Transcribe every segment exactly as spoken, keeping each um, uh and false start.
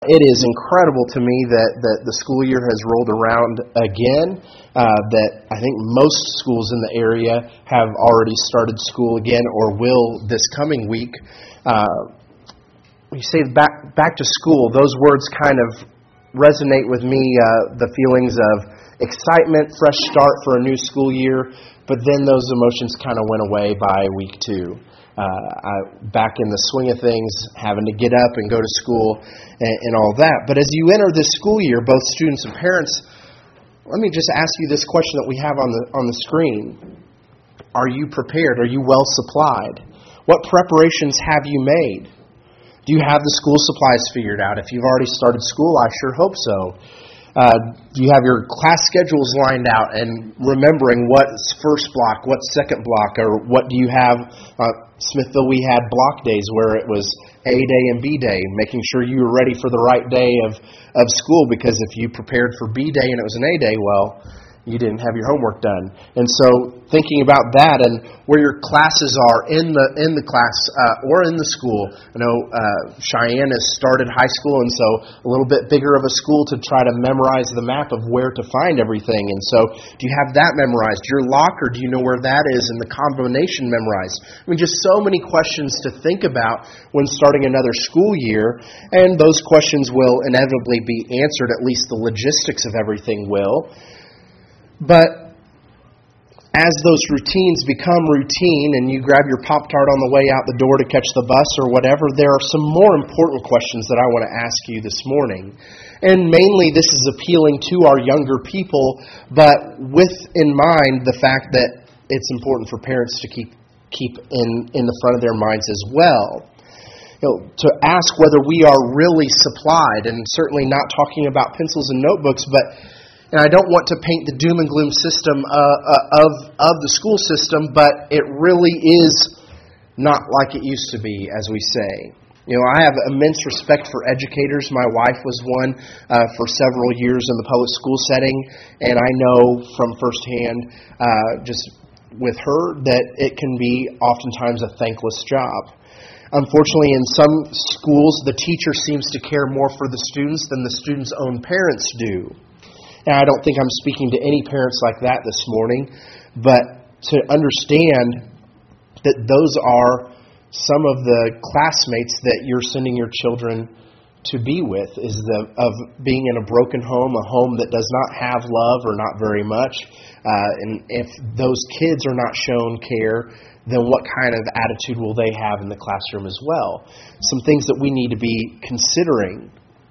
It is incredible to me that, that the school year has rolled around again, uh, that I think most schools in the area have already started school again or will this coming week. Uh, you say back, back to school, those words kind of resonate with me, uh, the feelings of excitement, fresh start for a new school year, but then those emotions kind of went away by week two. Uh, I, back in the swing of things, having to get up and go to school and, and all that. But as you enter this school year, both students and parents, let me just ask you this question that we have on the on the screen. Are you prepared? Are you well supplied? What preparations have you made? Do you have the school supplies figured out? If you've already started school, I sure hope so. Uh, do you have your class schedules lined out and remembering what's first block, what's second block, or what do you have? Uh, Smithville, we had block days where it was A day and B day, making sure you were ready for the right day of, of school, because if you prepared for B day and it was an A day, well, you didn't have your homework done. And so thinking about that and where your classes are in the in the class uh, or in the school. I know uh, Cheyenne has started high school, and so a little bit bigger of a school to try to memorize the map of where to find everything. And so do you have that memorized? Your locker, do you know where that is, and the combination memorized? I mean, just so many questions to think about when starting another school year, and those questions will inevitably be answered, at least the logistics of everything will. But as those routines become routine and you grab your Pop-Tart on the way out the door to catch the bus or whatever, there are some more important questions that I want to ask you this morning. And mainly this is appealing to our younger people, but with in mind the fact that it's important for parents to keep keep in, in the front of their minds as well. You know, to ask whether we are really supplied, and certainly not talking about pencils and notebooks, but and I don't want to paint the doom and gloom system uh, uh, of of the school system, but it really is not like it used to be, as we say. You know, I have immense respect for educators. My wife was one uh, for several years in the public school setting, and I know from firsthand, uh, just with her, that it can be oftentimes a thankless job. Unfortunately, in some schools, the teacher seems to care more for the students than the students' own parents do. And I don't think I'm speaking to any parents like that this morning, but to understand that those are some of the classmates that you're sending your children to be with, is the of being in a broken home, a home that does not have love or not very much. Uh, and if those kids are not shown care, then what kind of attitude will they have in the classroom as well? Some things that we need to be considering.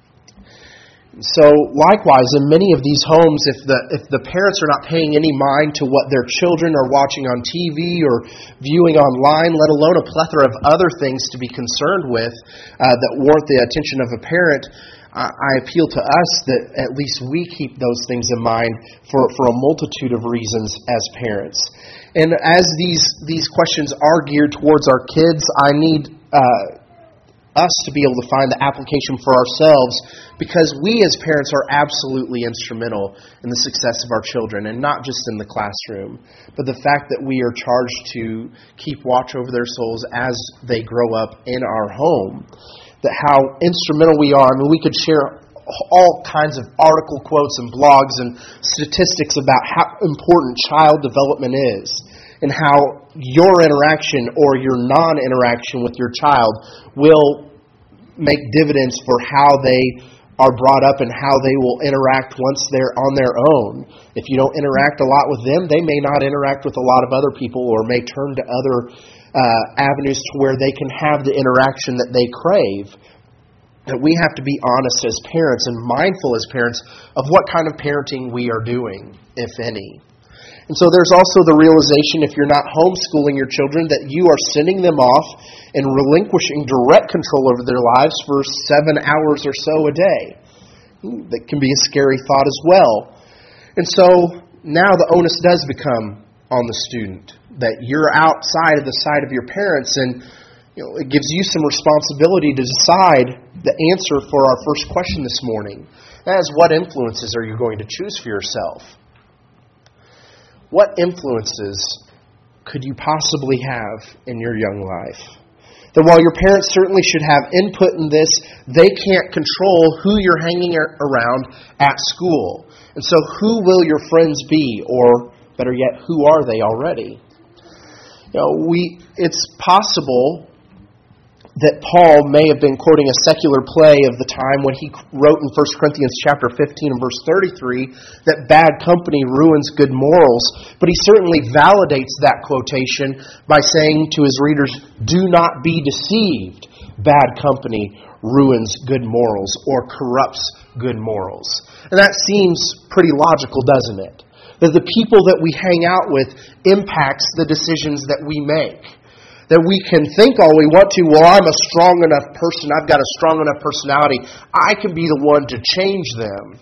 So likewise, in many of these homes, if the if the parents are not paying any mind to what their children are watching on T V or viewing online, let alone a plethora of other things to be concerned with uh, that warrant the attention of a parent, uh, I appeal to us that at least we keep those things in mind for, for a multitude of reasons as parents. And as these, these questions are geared towards our kids, I need Uh, us to be able to find the application for ourselves, because we as parents are absolutely instrumental in the success of our children, and not just in the classroom, but the fact that we are charged to keep watch over their souls as they grow up in our home, that how instrumental we are. I mean, we could share all kinds of article quotes and blogs and statistics about how important child development is, and how your interaction or your non-interaction with your child will make dividends for how they are brought up and how they will interact once they're on their own. If you don't interact a lot with them, they may not interact with a lot of other people, or may turn to other uh, avenues to where they can have the interaction that they crave. That we have to be honest as parents and mindful as parents of what kind of parenting we are doing, if any. And so there's also the realization, if you're not homeschooling your children, that you are sending them off and relinquishing direct control over their lives for seven hours or so a day. That can be a scary thought as well. And so now the onus does become on the student, that you're outside of the sight of your parents, and you know, it gives you some responsibility to decide the answer for our first question this morning. That is, what influences are you going to choose for yourself? What influences could you possibly have in your young life? That while your parents certainly should have input in this, they can't control who you're hanging around at school. And so who will your friends be? Or better yet, who are they already? You know, we it's possible that Paul may have been quoting a secular play of the time when he wrote in First Corinthians chapter fifteen and verse thirty-three that bad company ruins good morals, but he certainly validates that quotation by saying to his readers, do not be deceived. Bad company ruins good morals or corrupts good morals. And that seems pretty logical, doesn't it? That the people that we hang out with impacts the decisions that we make. That we can think all we want to, well, I'm a strong enough person, I've got a strong enough personality, I can be the one to change them.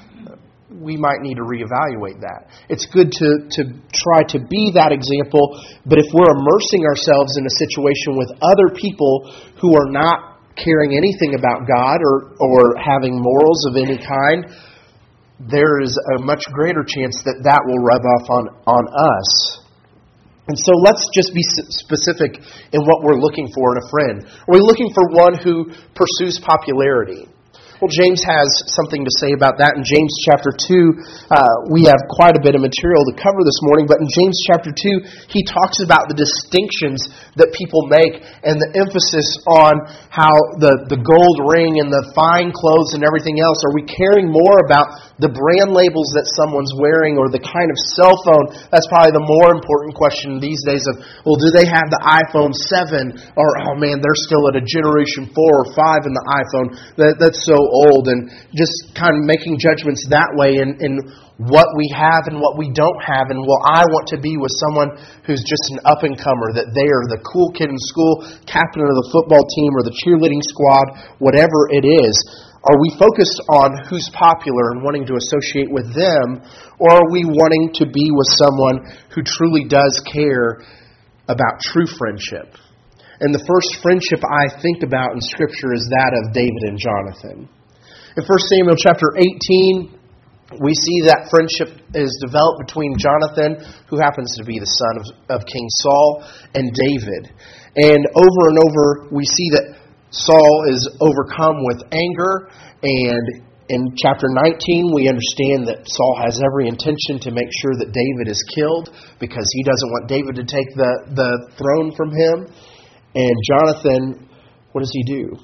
We might need to reevaluate that. It's good to, to try to be that example, but if we're immersing ourselves in a situation with other people who are not caring anything about God or, or having morals of any kind, there is a much greater chance that that will rub off on, on us. And so let's just be specific in what we're looking for in a friend. Are we looking for one who pursues popularity? Well, James has something to say about that. In James chapter two, uh, we have quite a bit of material to cover this morning, but in James chapter two, he talks about the distinctions that people make and the emphasis on how the, the gold ring and the fine clothes and everything else. Are we caring more about the brand labels that someone's wearing or the kind of cell phone? That's probably the more important question these days of, well, do they have the iPhone seven? Or, oh man, they're still at a generation four or five in the iPhone. That, that's so old, and just kind of making judgments that way in, in what we have and what we don't have. And well, I want to be with someone who's just an up-and-comer, that they are the cool kid in school, captain of the football team or the cheerleading squad, whatever it is. Are we focused on who's popular and wanting to associate with them, or are we wanting to be with someone who truly does care about true friendship? And the first friendship I think about in Scripture is that of David and Jonathan. In First Samuel chapter eighteen, we see that friendship is developed between Jonathan, who happens to be the son of, of King Saul, and David. And over and over, we see that Saul is overcome with anger, and in chapter nineteen, we understand that Saul has every intention to make sure that David is killed because he doesn't want David to take the, the throne from him. And Jonathan, what does he do?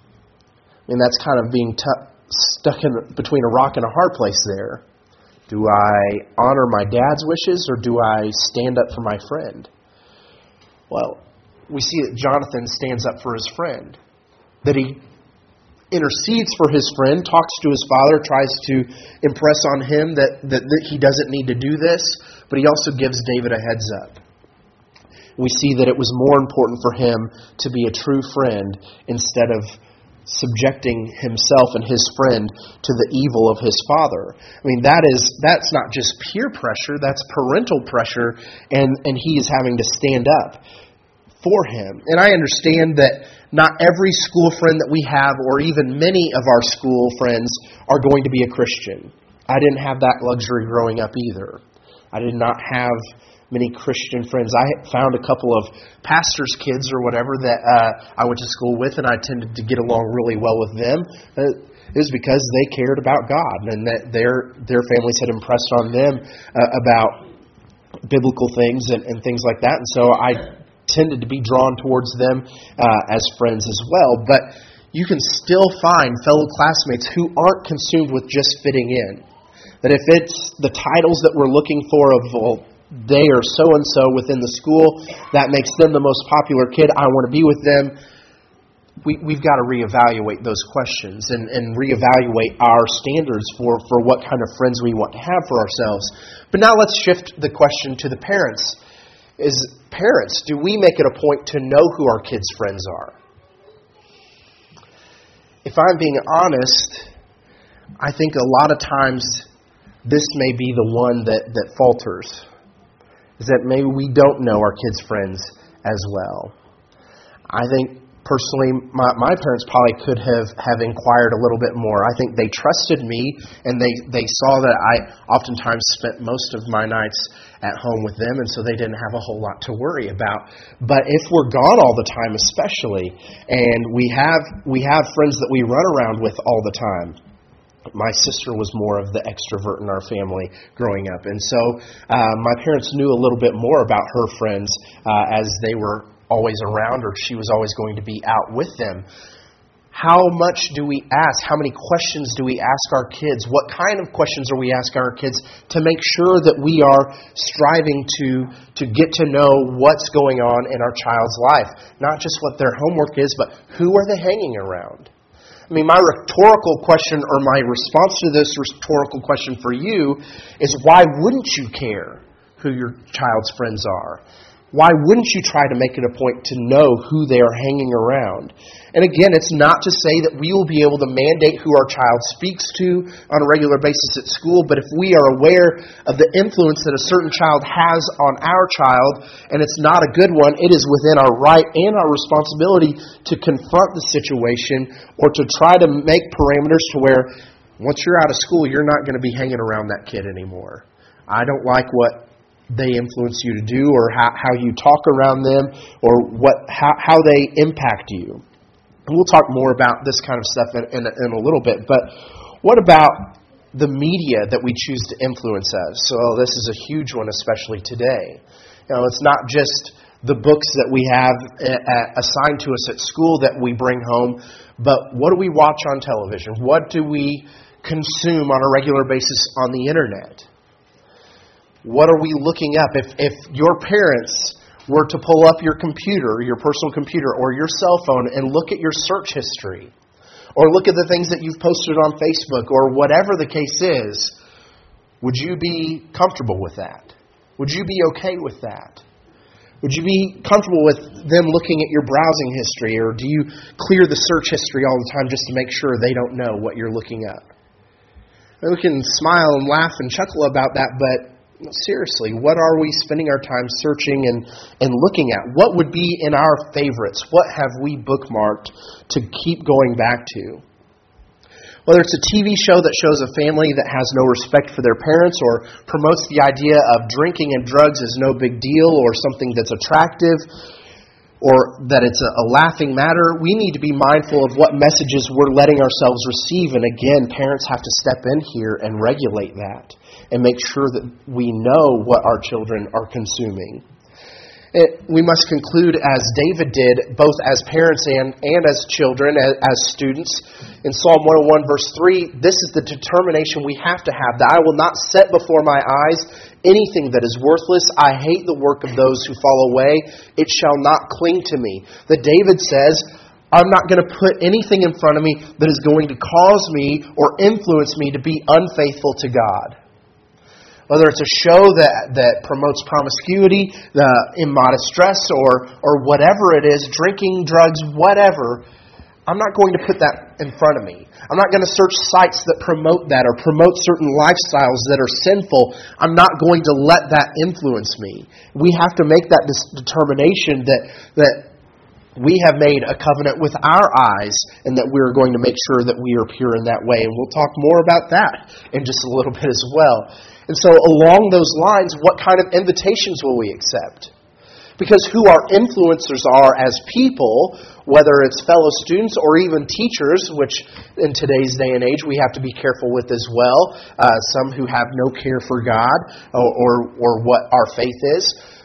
I mean, that's kind of being t- stuck in between a rock and a hard place there. Do I honor my dad's wishes or do I stand up for my friend? Well, we see that Jonathan stands up for his friend. That he intercedes for his friend, talks to his father, tries to impress on him that, that, that he doesn't need to do this, but he also gives David a heads up. We see that it was more important for him to be a true friend instead of subjecting himself and his friend to the evil of his father. I mean, that is that's not just peer pressure, that's parental pressure, and, and he is having to stand up for him. And I understand that not every school friend that we have, or even many of our school friends, are going to be a Christian. I didn't have that luxury growing up either. I did not have many Christian friends. I found a couple of pastors' kids or whatever that uh, I went to school with, and I tended to get along really well with them. Uh, it was because they cared about God, and that their their families had impressed on them uh, about biblical things and, and things like that. And so I tended to be drawn towards them uh, as friends as well. But you can still find fellow classmates who aren't consumed with just fitting in. That if it's the titles that we're looking for of, well, they are so-and-so within the school, that makes them the most popular kid, I want to be with them, we, we've got to reevaluate those questions and, and reevaluate our standards for, for what kind of friends we want to have for ourselves. But now let's shift the question to the parents. Is parents, do we make it a point to know who our kids' friends are? If I'm being honest, I think a lot of times this may be the one that, that falters. Is that maybe we don't know our kids' friends as well. I think personally, my, my parents probably could have, have inquired a little bit more. I think they trusted me, and they, they saw that I oftentimes spent most of my nights at home with them, and so they didn't have a whole lot to worry about. But if we're gone all the time, especially, and we have we have friends that we run around with all the time. My sister was more of the extrovert in our family growing up, and so uh, my parents knew a little bit more about her friends uh, as they were always around, or she was always going to be out with them. How much do we ask? How many questions do we ask our kids? What kind of questions are we asking our kids to make sure that we are striving to, to get to know what's going on in our child's life? Not just what their homework is, but who are they hanging around? I mean, my rhetorical question, or my response to this rhetorical question for you is, why wouldn't you care who your child's friends are? Why wouldn't you try to make it a point to know who they are hanging around? And again, it's not to say that we will be able to mandate who our child speaks to on a regular basis at school, but if we are aware of the influence that a certain child has on our child, and it's not a good one, it is within our right and our responsibility to confront the situation, or to try to make parameters to where once you're out of school, you're not going to be hanging around that kid anymore. I don't like what they influence you to do, or how, how you talk around them, or what how, how they impact you. And we'll talk more about this kind of stuff in, in, in a little bit. But what about the media that we choose to influence us? So this is a huge one, especially today. You know, it's not just the books that we have assigned to us at school that we bring home, but what do we watch on television? What do we consume on a regular basis on the internet? What are we looking up? If if your parents were to pull up your computer, your personal computer, or your cell phone and look at your search history, or look at the things that you've posted on Facebook, or whatever the case is, would you be comfortable with that? Would you be okay with that? Would you be comfortable with them looking at your browsing history, or do you clear the search history all the time just to make sure they don't know what you're looking up? And we can smile and laugh and chuckle about that, but seriously, what are we spending our time searching and, and looking at? What would be in our favorites? What have we bookmarked to keep going back to? Whether it's a T V show that shows a family that has no respect for their parents, or promotes the idea of drinking and drugs as no big deal, or something that's attractive, or that it's a, a laughing matter, we need to be mindful of what messages we're letting ourselves receive. And again, parents have to step in here and regulate that, and make sure that we know what our children are consuming. It, we must conclude as David did, both as parents and, and as children, as, as students. In Psalm one oh one, verse three, this is the determination we have to have, that I will not set before my eyes anything that is worthless. I hate the work of those who fall away. It shall not cling to me. That David says, I'm not going to put anything in front of me that is going to cause me or influence me to be unfaithful to God. Whether it's a show that, that promotes promiscuity, the immodest dress, or or whatever it is, drinking, drugs, whatever, I'm not going to put that in front of me. I'm not going to search sites that promote that or promote certain lifestyles that are sinful. I'm not going to let that influence me. We have to make that determination that that we have made a covenant with our eyes, and that we're going to make sure that we are pure in that way. And we'll talk more about that in just a little bit as well. And so along those lines, what kind of invitations will we accept? Because who our influencers are as people, whether it's fellow students or even teachers, which in today's day and age we have to be careful with as well, uh, some who have no care for God or, or, or what our faith is,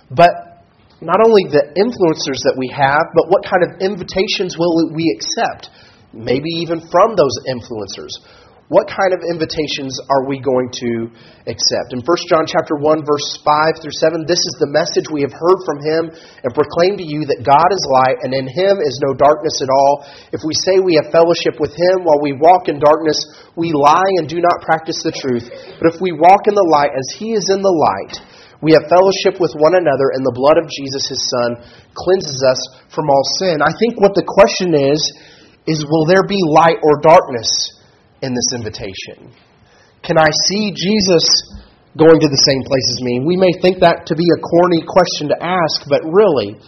but not only the influencers that we have, but what kind of invitations will we accept, maybe even from those influencers. What kind of invitations are we going to accept? In First John chapter one, verse five through seven, this is the message we have heard from him and proclaim to you, that God is light, and in him is no darkness at all. If we say we have fellowship with him while we walk in darkness, we lie and do not practice the truth. But if we walk in the light as he is in the light, we have fellowship with one another, and the blood of Jesus, his Son, cleanses us from all sin. I think what the question is, is will there be light or darkness in this invitation? Can I see Jesus going to the same place as me? We may think that to be a corny question to ask, but really,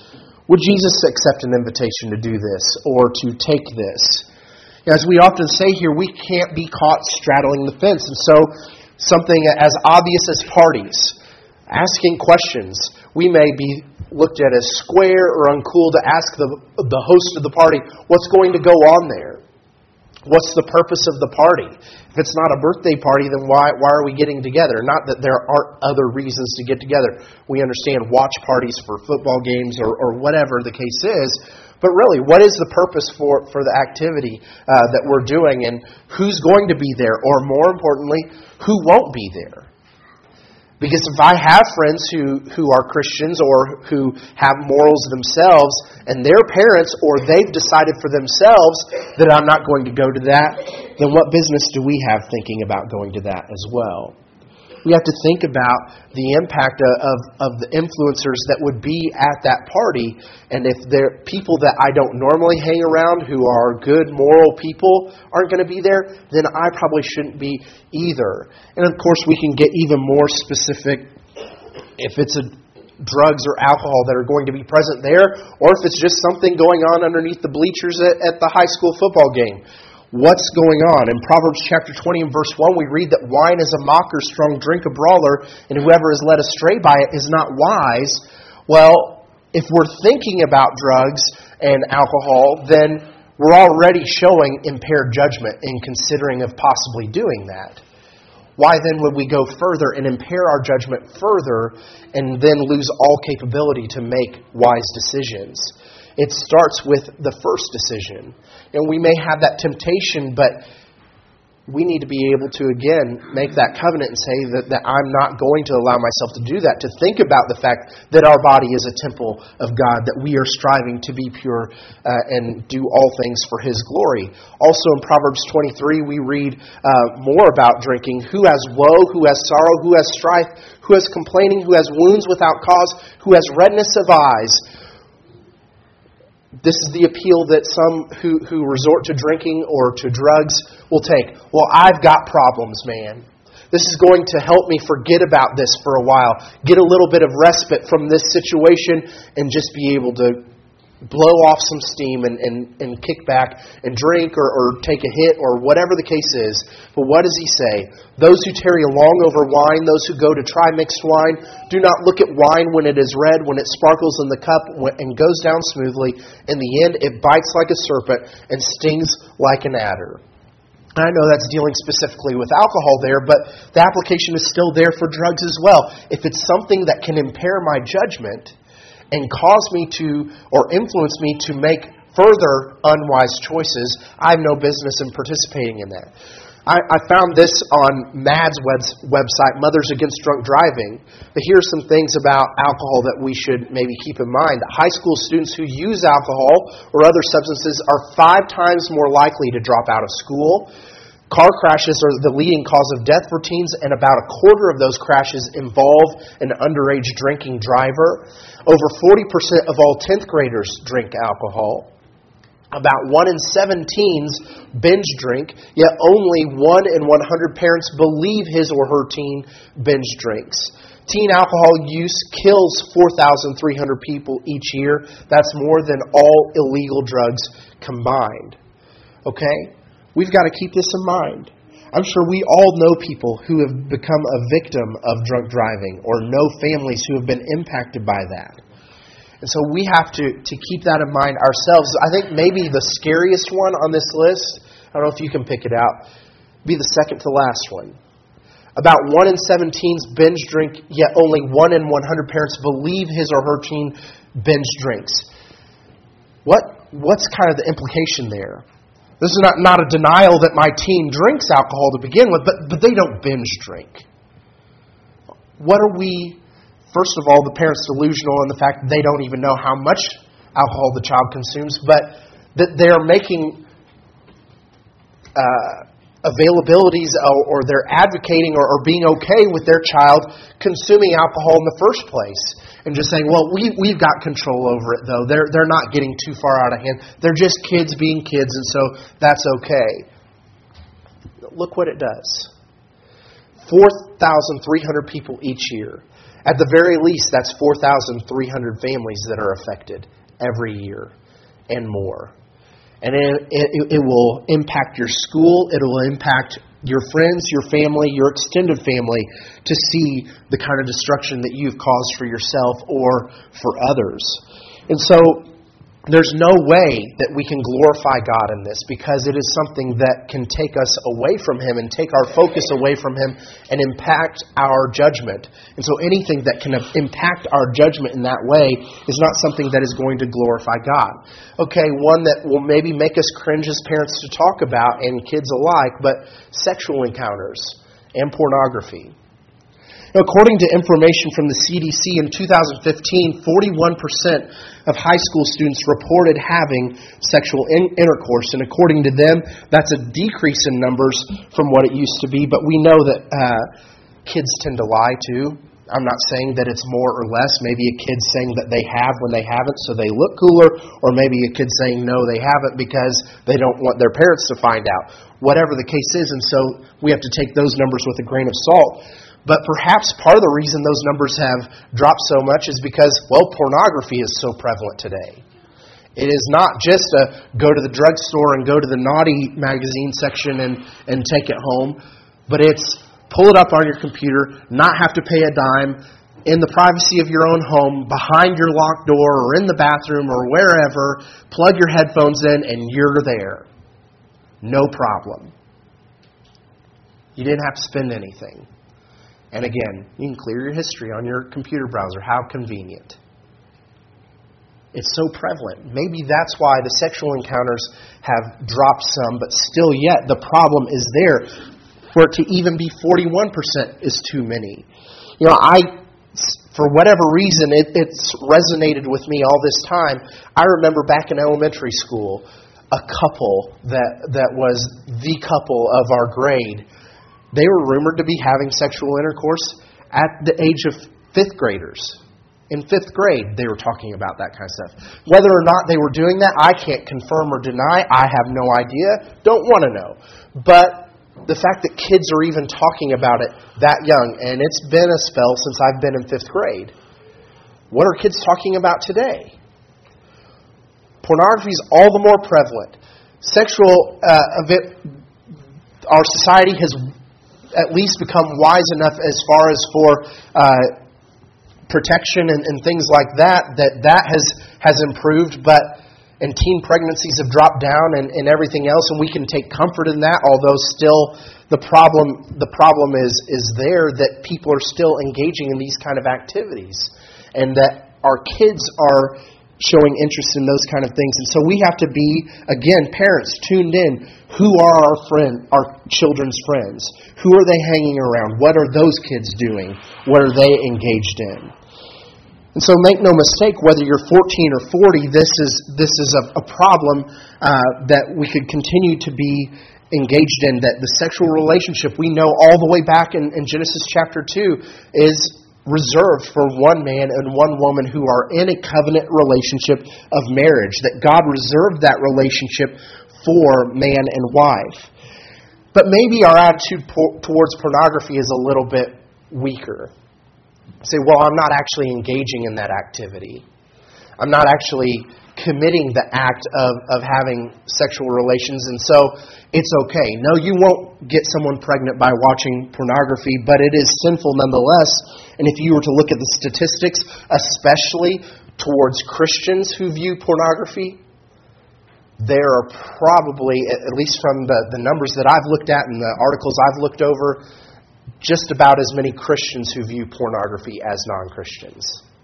Would Jesus accept an invitation to do this or to take this? As we often say here, we can't be caught straddling the fence. And so something as obvious as parties, asking questions, we may be looked at as square or uncool to ask the, the host of the party, what's going to go on there? What's the purpose of the party? If it's not a birthday party, then why why are we getting together? Not that there aren't other reasons to get together. We understand watch parties for football games or, or whatever the case is. But really, what is the purpose for, for the activity uh, that we're doing? And who's going to be there? Or more importantly, who won't be there? Because if I have friends who, who are Christians or who have morals themselves and their parents or they've decided for themselves that I'm not going to go to that, then what business do we have thinking about going to that as well? We have to think about the impact of, of the influencers that would be at that party. And if they're people that I don't normally hang around who are good, moral people aren't going to be there, then I probably shouldn't be either. And of course, we can get even more specific if it's a drugs or alcohol that are going to be present there, or if it's just something going on underneath the bleachers at, at the high school football game. What's going on? In Proverbs chapter twenty and verse one, we read that wine is a mocker, strong drink a brawler, and whoever is led astray by it is not wise. Well, if we're thinking about drugs and alcohol, then we're already showing impaired judgment in considering of possibly doing that. Why then would we go further and impair our judgment further and then lose all capability to make wise decisions? It starts with the first decision. And we may have that temptation, but we need to be able to, again, make that covenant and say that, that I'm not going to allow myself to do that, to think about the fact that our body is a temple of God, that we are striving to be pure uh, and do all things for His glory. Also in Proverbs twenty-three, we read uh, more about drinking. Who has woe, who has sorrow, who has strife, who has complaining, who has wounds without cause, who has redness of eyes. This is the appeal that some who, who resort to drinking or to drugs will take. Well, I've got problems, man. This is going to help me forget about this for a while, get a little bit of respite from this situation, and just be able to blow off some steam and, and, and kick back and drink or, or take a hit or whatever the case is. But what does he say? Those who tarry long over wine, those who go to try mixed wine, do not look at wine when it is red, when it sparkles in the cup and goes down smoothly. In the end, it bites like a serpent and stings like an adder. I know that's dealing specifically with alcohol there, but the application is still there for drugs as well. If it's something that can impair my judgment and cause me to, or influence me to make further unwise choices, I have no business in participating in that. I, I found this on M A D's web, website, Mothers Against Drunk Driving. But here are some things about alcohol that we should maybe keep in mind. High school students who use alcohol or other substances are five times more likely to drop out of school. Car crashes are the leading cause of death for teens, and about a quarter of those crashes involve an underage drinking driver. Over forty percent of all tenth graders drink alcohol. About one in seven teens binge drink, yet only one in one hundred parents believe his or her teen binge drinks. Teen alcohol use kills four thousand three hundred people each year. That's more than all illegal drugs combined. Okay? We've got to keep this in mind. I'm sure we all know people who have become a victim of drunk driving or know families who have been impacted by that. And so we have to, to keep that in mind ourselves. I think maybe the scariest one on this list, I don't know if you can pick it out, be the second to last one. About one in seven teens binge drink, yet only one in one hundred parents believe his or her teen binge drinks. What What's kind of the implication there? This is not, not a denial that my teen drinks alcohol to begin with, but, but they don't binge drink. What are we, first of all, the parents delusional in the fact that they don't even know how much alcohol the child consumes, but that they're making uh, availabilities or, or they're advocating or, or being okay with their child consuming alcohol in the first place. And just saying, well, we, we've got control over it, though. They're, they're not getting too far out of hand. They're just kids being kids, and so that's okay. Look what it does. four thousand three hundred people each year. At the very least, that's four thousand three hundred families that are affected every year and more. And it, it, it will impact your school. It will impact your friends, your family, your extended family to see the kind of destruction that you've caused for yourself or for others. And so there's no way that we can glorify God in this, because it is something that can take us away from Him and take our focus away from Him and impact our judgment. And so anything that can impact our judgment in that way is not something that is going to glorify God. Okay, one that will maybe make us cringe as parents to talk about, and kids alike, but sexual encounters and pornography. According to information from the C D C in two thousand fifteen, forty-one percent of high school students reported having sexual in- intercourse. And according to them, that's a decrease in numbers from what it used to be. But we know that uh, kids tend to lie too. I'm not saying that it's more or less. Maybe a kid saying that they have when they haven't so they look cooler, or maybe a kid saying no, they haven't because they don't want their parents to find out. Whatever the case is, and so we have to take those numbers with a grain of salt. But perhaps part of the reason those numbers have dropped so much is because, well, pornography is so prevalent today. It is not just a go to the drugstore and go to the naughty magazine section and, and take it home, but it's pull it up on your computer, not have to pay a dime, in the privacy of your own home, behind your locked door or in the bathroom or wherever, plug your headphones in and you're there. No problem. You didn't have to spend anything. And again, you can clear your history on your computer browser. How convenient. It's so prevalent. Maybe that's why the sexual encounters have dropped some, but still yet the problem is there. For it to even be forty-one percent is too many. You know, I, for whatever reason, it, it's resonated with me all this time. I remember back in elementary school, a couple that that was the couple of our grade. They were rumored to be having sexual intercourse at the age of fifth graders. In fifth grade, they were talking about that kind of stuff. Whether or not they were doing that, I can't confirm or deny. I have no idea. Don't want to know. But the fact that kids are even talking about it that young, and it's been a spell since I've been in fifth grade. What are kids talking about today? Pornography is all the more prevalent. Sexual uh, event, our society has at least become wise enough as far as for uh, protection and, and things like that, that that has, has improved, but and teen pregnancies have dropped down and, and everything else, and we can take comfort in that, although still the problem the problem is is there that people are still engaging in these kind of activities, and that our kids are showing interest in those kind of things. And so we have to be, again, parents tuned in. Who are our friend, our children's friends? Who are they hanging around? What are those kids doing? What are they engaged in? And so make no mistake, whether you're fourteen or forty, this is this is a, a problem uh, that we could continue to be engaged in, that the sexual relationship we know all the way back in, in Genesis chapter two is reserved for one man and one woman who are in a covenant relationship of marriage, that God reserved that relationship for man and wife. But maybe our attitude po- towards pornography is a little bit weaker. Say, well, I'm not actually engaging in that activity. I'm not actually committing the act of, of having sexual relations, and so it's okay. No, you won't get someone pregnant by watching pornography, but it is sinful nonetheless. And if you were to look at the statistics, especially towards Christians who view pornography, there are probably, at least from the, the numbers that I've looked at and the articles I've looked over, just about as many Christians who view pornography as non-Christians.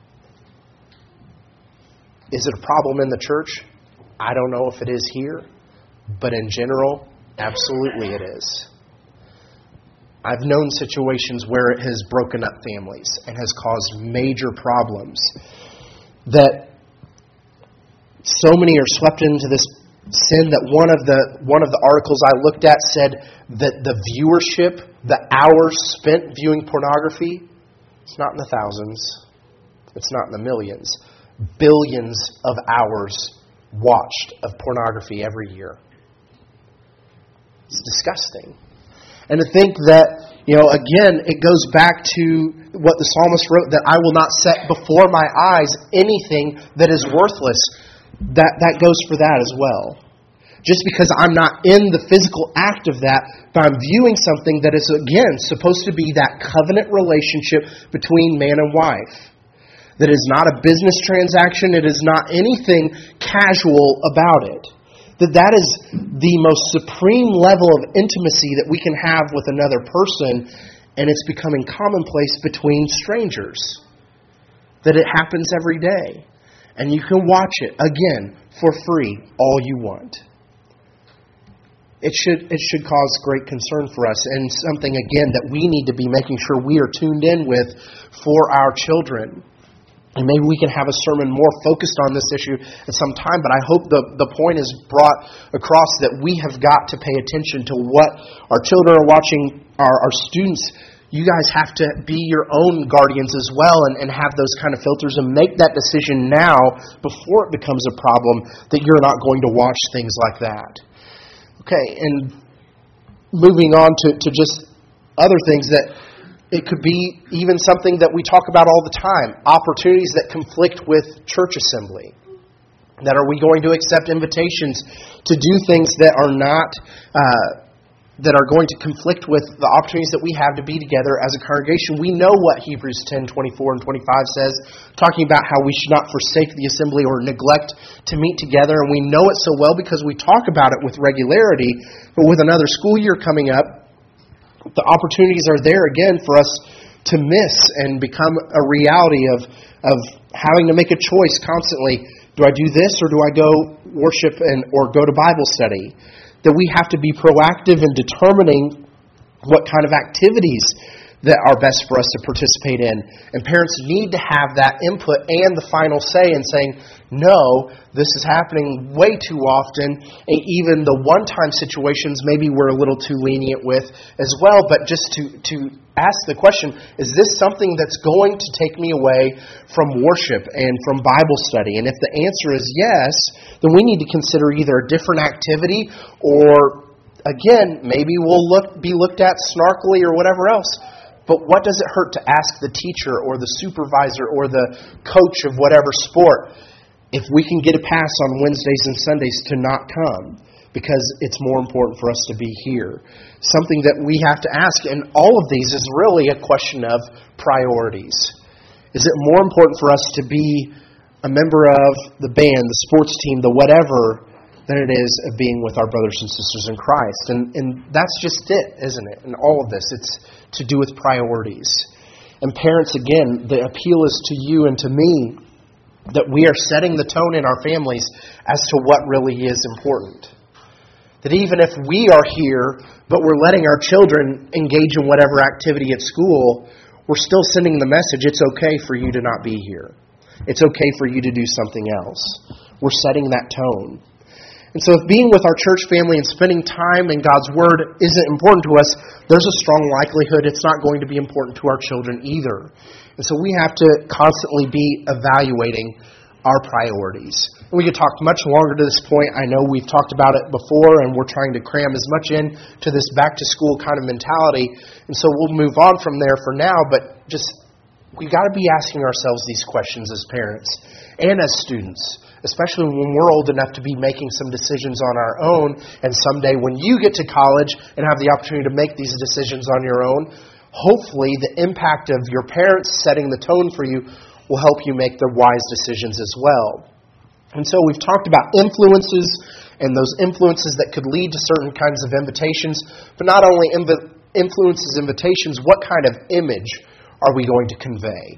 Is it a problem in the church? I don't know if it is here, but in general, absolutely it is. I've known situations where it has broken up families and has caused major problems, that so many are swept into this sin that one of the one of the articles I looked at said that the viewership, the hours spent viewing pornography, it's not in the thousands, it's not in the millions, billions of hours watched of pornography every year. It's disgusting. And to think that, you know, again, it goes back to what the psalmist wrote, that I will not set before my eyes anything that is worthless. That, that goes for that as well. Just because I'm not in the physical act of that, but I'm viewing something that is, again, supposed to be that covenant relationship between man and wife. That is not a business transaction. It is not anything casual about it. That that is the most supreme level of intimacy that we can have with another person, and it's becoming commonplace between strangers. That it happens every day. And you can watch it, again, for free, all you want. It should it should cause great concern for us, and something, again, that we need to be making sure we are tuned in with for our children. And maybe we can have a sermon more focused on this issue at some time, but I hope the, the point is brought across that we have got to pay attention to what our children are watching, our, our students. You guys have to be your own guardians as well and, and have those kind of filters and make that decision now before it becomes a problem that you're not going to watch things like that. Okay, and moving on to, to just other things that it could be even something that we talk about all the time, opportunities that conflict with church assembly. That are we going to accept invitations to do things that are not, uh, that are going to conflict with the opportunities that we have to be together as a congregation? We know what Hebrews ten, twenty-four and twenty-five says, talking about how we should not forsake the assembly or neglect to meet together. And we know it so well because we talk about it with regularity. But with another school year coming up, the opportunities are there again for us to miss and become a reality of of having to make a choice constantly. Do I do this or do I go worship and or go to Bible study? That we have to be proactive in determining what kind of activities that are best for us to participate in. And parents need to have that input and the final say in saying, no, this is happening way too often. And even the one-time situations maybe we're a little too lenient with as well. But just to, to ask the question, is this something that's going to take me away from worship and from Bible study? And if the answer is yes, then we need to consider either a different activity or, again, maybe we'll look be looked at snarkily or whatever else. But what does it hurt to ask the teacher or the supervisor or the coach of whatever sport if we can get a pass on Wednesdays and Sundays to not come because it's more important for us to be here? Something that we have to ask, and all of these is really a question of priorities. Is it more important for us to be a member of the band, the sports team, the whatever, than it is of being with our brothers and sisters in Christ? And and that's just it, isn't it? In all of this, it's to do with priorities. And parents, again, the appeal is to you and to me that we are setting the tone in our families as to what really is important. That even if we are here, but we're letting our children engage in whatever activity at school, we're still sending the message, it's okay for you to not be here. It's okay for you to do something else. We're setting that tone. And so if being with our church family and spending time in God's Word isn't important to us, there's a strong likelihood it's not going to be important to our children either. And so we have to constantly be evaluating our priorities. And we could talk much longer to this point. I know we've talked about it before, and we're trying to cram as much in to this back-to-school kind of mentality. And so we'll move on from there for now, but just we've got to be asking ourselves these questions as parents and as students, especially when we're old enough to be making some decisions on our own, and someday when you get to college and have the opportunity to make these decisions on your own, hopefully the impact of your parents setting the tone for you will help you make the wise decisions as well. And so we've talked about influences and those influences that could lead to certain kinds of invitations, but not only inv- influences, invitations, what kind of image are we going to convey?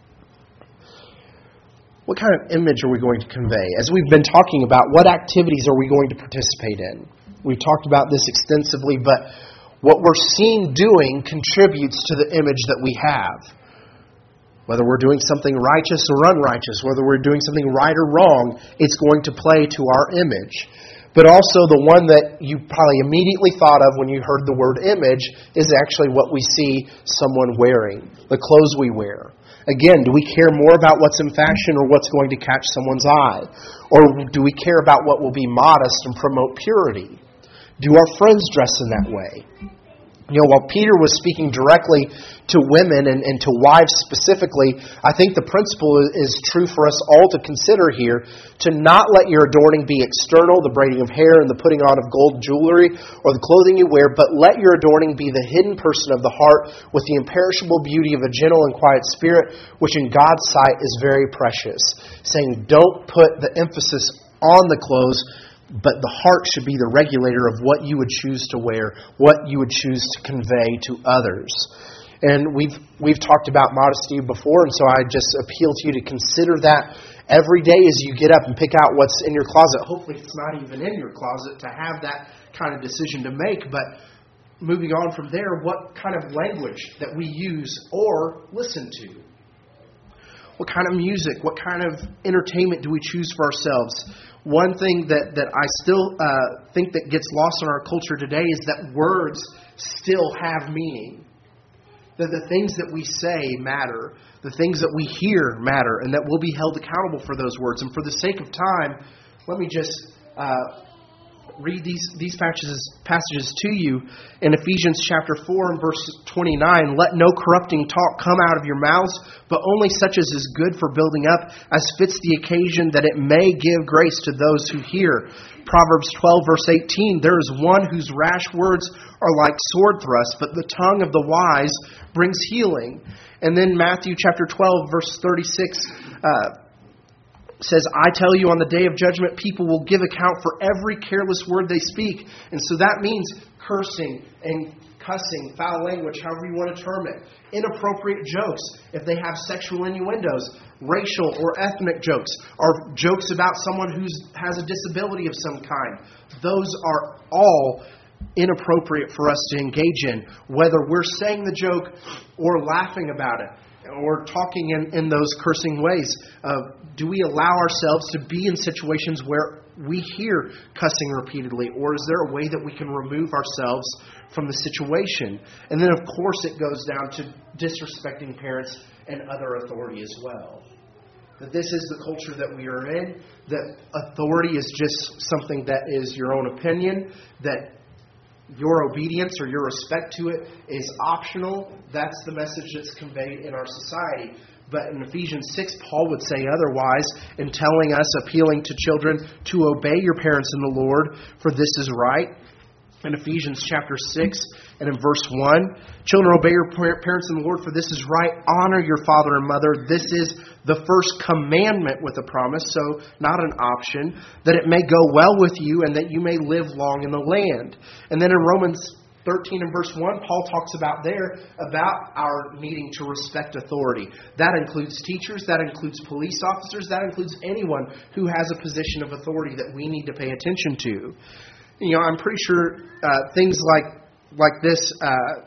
What kind of image are we going to convey? As we've been talking about, what activities are we going to participate in? We've talked about this extensively, but what we're seen doing contributes to the image that we have. Whether we're doing something righteous or unrighteous, whether we're doing something right or wrong, it's going to play to our image. But also the one that you probably immediately thought of when you heard the word image is actually what we see someone wearing, the clothes we wear. Again, do we care more about what's in fashion or what's going to catch someone's eye? Or do we care about what will be modest and promote purity? Do our friends dress in that way? You know, while Peter was speaking directly to women and, and to wives specifically, I think the principle is true for us all to consider here, to not let your adorning be external, the braiding of hair and the putting on of gold jewelry or the clothing you wear, but let your adorning be the hidden person of the heart with the imperishable beauty of a gentle and quiet spirit, which in God's sight is very precious. Saying, don't put the emphasis on the clothes, but the heart should be the regulator of what you would choose to wear, what you would choose to convey to others. And we've we've talked about modesty before, and so I just appeal to you to consider that every day as you get up and pick out what's in your closet. Hopefully it's not even in your closet to have that kind of decision to make, but moving on from there, what kind of language that we use or listen to? What kind of music, what kind of entertainment do we choose for ourselves? One thing that, that I still uh, think that gets lost in our culture today is that words still have meaning. That the things that we say matter. The things that we hear matter. And that we'll be held accountable for those words. And for the sake of time, let me just uh, read these, these passages, passages to you. In Ephesians chapter four and verse twenty-nine, let no corrupting talk come out of your mouths, but only such as is good for building up, as fits the occasion, that it may give grace to those who hear. Proverbs twelve verse eighteen, there is one whose rash words are like sword thrusts, but the tongue of the wise brings healing. And then Matthew chapter twelve verse thirty-six, uh, says, I tell you, on the day of judgment, people will give account for every careless word they speak. And so that means cursing and cussing, foul language, however you want to term it. Inappropriate jokes, if they have sexual innuendos, racial or ethnic jokes, or jokes about someone who has a disability of some kind. Those are all inappropriate for us to engage in, whether we're saying the joke or laughing about it, or talking in, in those cursing ways. Uh, do we allow ourselves to be in situations where we hear cussing repeatedly? Or is there a way that we can remove ourselves from the situation? And then, of course, it goes down to disrespecting parents and other authority as well. That this is the culture that we are in. That authority is just something that is your own opinion. That your obedience or your respect to it is optional. That's the message that's conveyed in our society. But in Ephesians six, Paul would say otherwise in telling us, appealing to children to obey your parents in the Lord, for this is right. In Ephesians chapter six and in verse one, children, obey your parents in the Lord, for this is right. Honor your father and mother. This is the first commandment with a promise, so not an option, that it may go well with you and that you may live long in the land. And then in Romans thirteen and verse one, Paul talks about there about our needing to respect authority. That includes teachers, that includes police officers, that includes anyone who has a position of authority that we need to pay attention to. You know, I'm pretty sure uh, things like like this. Uh,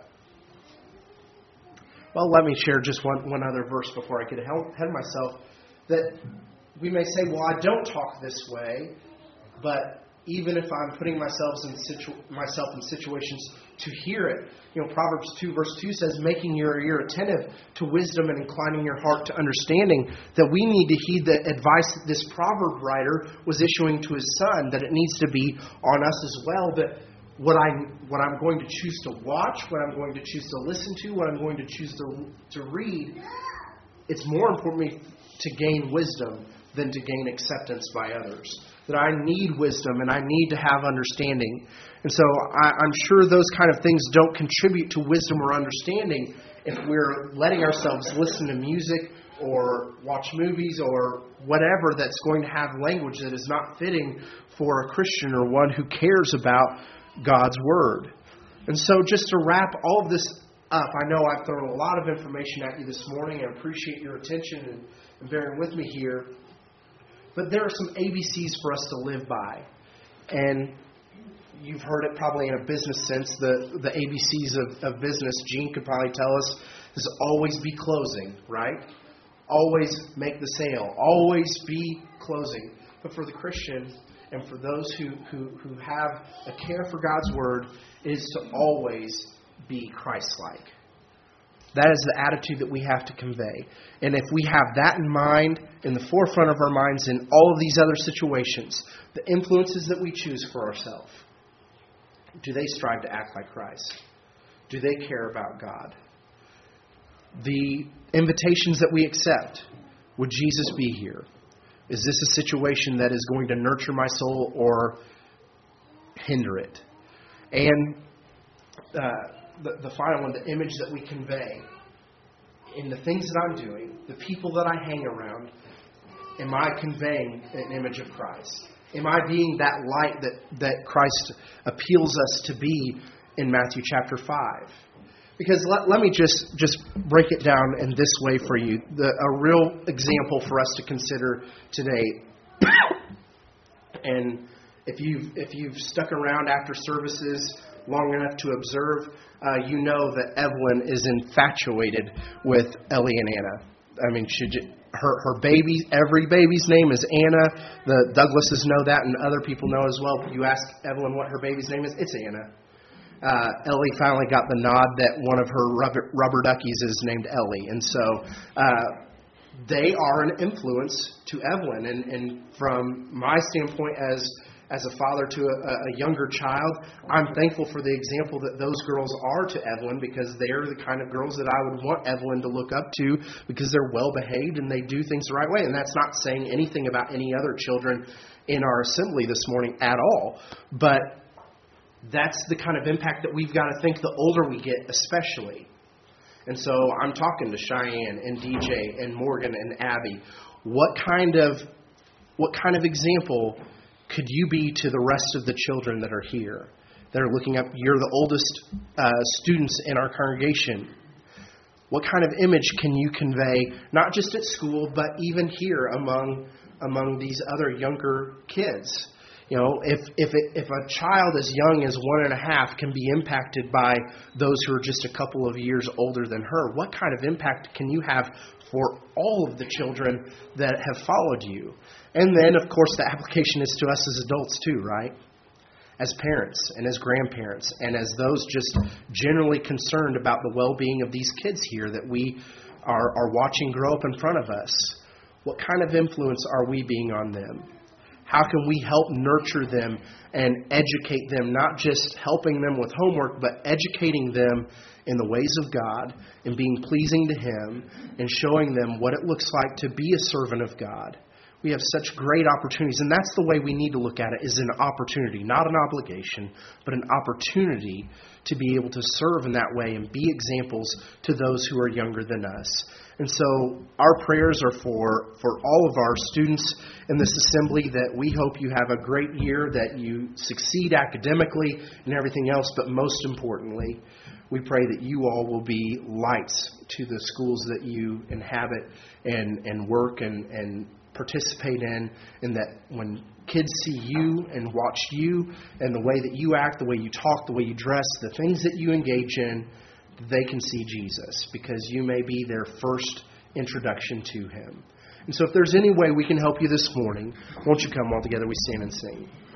well, let me share just one, one other verse before I get ahead of myself. That we may say, well, I don't talk this way, but even if I'm putting myself in situ- myself in situations to hear it. You know, Proverbs two verse two says, making your ear attentive to wisdom and inclining your heart to understanding, that we need to heed the advice that this proverb writer was issuing to his son, that it needs to be on us as well, that what I what I'm going to choose to watch, what I'm going to choose to listen to, what I'm going to choose to to read, it's more important to gain wisdom than to gain acceptance by others. That I need wisdom and I need to have understanding. And so I, I'm sure those kind of things don't contribute to wisdom or understanding if we're letting ourselves listen to music or watch movies or whatever that's going to have language that is not fitting for a Christian or one who cares about God's Word. And so just to wrap all of this up, I know I've thrown a lot of information at you this morning. I appreciate your attention and, and bearing with me here. But there are some A B Cs for us to live by. And you've heard it probably in a business sense, the, the A B Cs of, of business. Gene could probably tell us is always be closing, right? Always make the sale. Always be closing. But for the Christian and for those who, who, who have a care for God's Word, it is to always be Christ-like. That is the attitude that we have to convey. And if we have that in mind, in the forefront of our minds in all of these other situations, the influences that we choose for ourselves, do they strive to act like Christ? Do they care about God? The invitations that we accept, would Jesus be here? Is this a situation that is going to nurture my soul or hinder it? And uh, the, the final one, the image that we convey in the things that I'm doing, the people that I hang around, am I conveying an image of Christ? Am I being that light that, that Christ appeals us to be in Matthew chapter five? Because let, let me just, just break it down in this way for you. The, a real example for us to consider today. And if you've, if you've stuck around after services long enough to observe, uh, you know that Evelyn is infatuated with Ellie and Anna. I mean, should you, her her baby, every baby's name is Anna. The Douglases know that, and other people know as well. You ask Evelyn what her baby's name is, it's Anna. Uh, Ellie finally got the nod that one of her rubber, rubber duckies is named Ellie. And so uh, they are an influence to Evelyn. And, and from my standpoint as as a father to a, a younger child, I'm thankful for the example that those girls are to Evelyn, because they're the kind of girls that I would want Evelyn to look up to, because they're well-behaved and they do things the right way. And that's not saying anything about any other children in our assembly this morning at all. But that's the kind of impact that we've got to think the older we get, especially. And so I'm talking to Cheyenne and D J and Morgan and Abby. What kind of what kind of example could you be to the rest of the children that are here, that are looking up? You're the oldest uh, students in our congregation. What kind of image can you convey, not just at school, but even here among among these other younger kids? You know, if if it, if a child as young as one and a half can be impacted by those who are just a couple of years older than her, what kind of impact can you have for all of the children that have followed you? And then, of course, the application is to us as adults too, right? As parents and as grandparents and as those just generally concerned about the well-being of these kids here that we are, are watching grow up in front of us. What kind of influence are we being on them? How can we help nurture them and educate them, not just helping them with homework, but educating them in the ways of God and being pleasing to Him and showing them what it looks like to be a servant of God? We have such great opportunities, and that's the way we need to look at it, is an opportunity, not an obligation, but an opportunity to be able to serve in that way and be examples to those who are younger than us. And so our prayers are for, for all of our students in this assembly, that we hope you have a great year, that you succeed academically and everything else, but most importantly, we pray that you all will be lights to the schools that you inhabit and, and work and, and participate in, and that when kids see you and watch you and the way that you act, the way you talk, the way you dress, the things that you engage in, they can see Jesus, because you may be their first introduction to Him. And so if there's any way we can help you this morning, won't you come all together, we stand and sing.